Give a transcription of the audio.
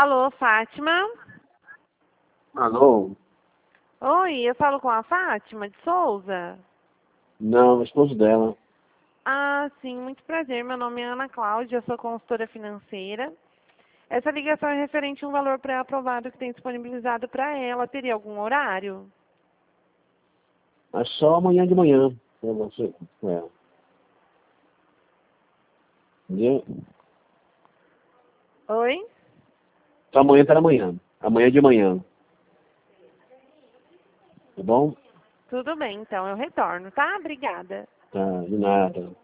Alô, Fátima? Alô? Oi, eu falo com a Fátima de Souza? Não, esposo dela. Ah, sim, muito prazer. Meu nome é Ana Cláudia, eu sou consultora financeira. Essa ligação é referente a um valor pré-aprovado que tem disponibilizado para ela. Teria algum horário? Mas só amanhã de manhã. Eu vou ser com ela. Entendeu? Oi? Só amanhã tá na manhã. Amanhã de manhã. Tá bom? Tudo bem, então eu retorno, tá? Obrigada. Tá, de nada.